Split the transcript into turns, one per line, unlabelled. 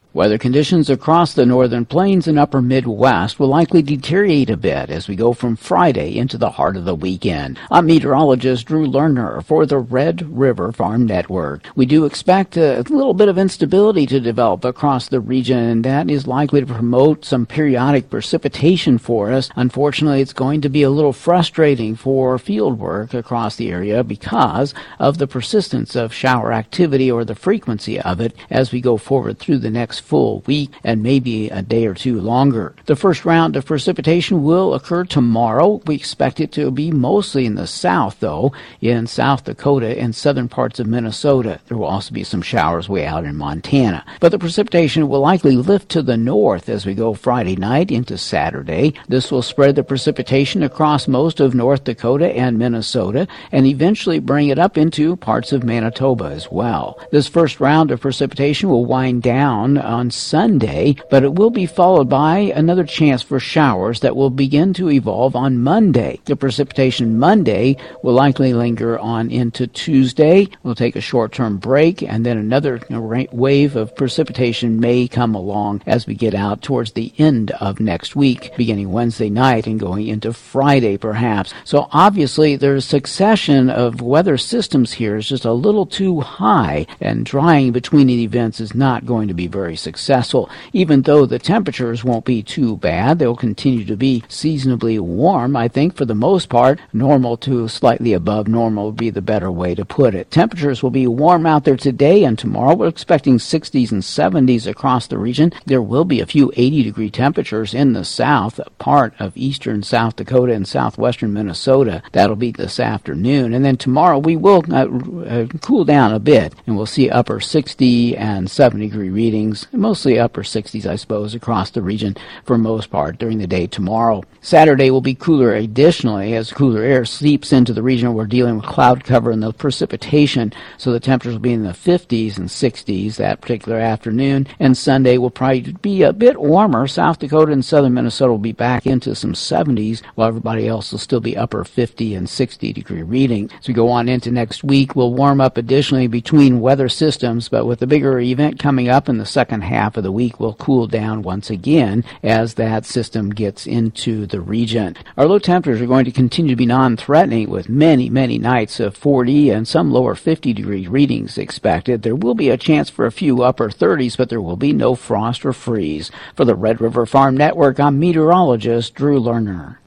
Weather conditions across the northern plains and upper Midwest will likely deteriorate a bit as we go from Friday into the heart of the weekend. I'm meteorologist Drew Lerner for the Red River Farm Network. We do expect a little bit of instability to develop across the region, and that is likely to promote some periodic precipitation for us. Unfortunately, it's going to be a little frustrating for field work across the area because of the persistence of shower activity or the frequency of it as we go forward through the next full week and maybe a day or two longer. The first round of precipitation will occur tomorrow. We expect it to be mostly in the south, though, in South Dakota and southern parts of Minnesota. There will also be some showers way out in Montana. But the precipitation will likely lift to the north as we go Friday night into Saturday. This will spread the precipitation across most of North Dakota and Minnesota and eventually bring it up into parts of Manitoba as well. This first round of precipitation will wind down on Sunday, but it will be followed by another chance for showers that will begin to evolve on Monday. The precipitation Monday will likely linger on into Tuesday. We'll take a short-term break, and then another wave of precipitation may come along as we get out towards the end of next week, beginning Wednesday night and going into Friday perhaps. So obviously there's succession of weather systems here is just a little too high, and drying between the events is not going to be very successful. Even though the temperatures won't be too bad, they'll continue to be seasonably warm. I think for the most part, normal to slightly above normal would be the better way to put it. Temperatures will be warm out there today and tomorrow. We're expecting 60s and 70s across the region. There will be a few 80-degree temperatures in the south, part of eastern South Dakota and southwestern Minnesota. That'll be this afternoon. And then tomorrow we will cool down a bit, and we'll see upper 60 and 70-degree readings, mostly upper 60s, I suppose, across the region for most part during the day tomorrow. Saturday will be cooler additionally as cooler air seeps into the region. We're dealing with cloud cover and the precipitation, so the temperatures will be in the 50s and 60s that particular afternoon, and Sunday will probably be a bit warmer. South Dakota and southern Minnesota will be back into some 70s, while everybody else will still be upper 50 and 60-degree reading. As we go on into next week, we'll warm up additionally between weather systems, but with the bigger event coming up in the second half of the week, we'll cool down once again as that system gets into the region. Our low temperatures are going to continue to be non-threatening with many nights of 40 and some lower 50-degree readings expected. There will be a chance for a few upper 30s, but there will be no frost or freeze. For the Red River Farm Network, I'm meteorologist Drew Lerner.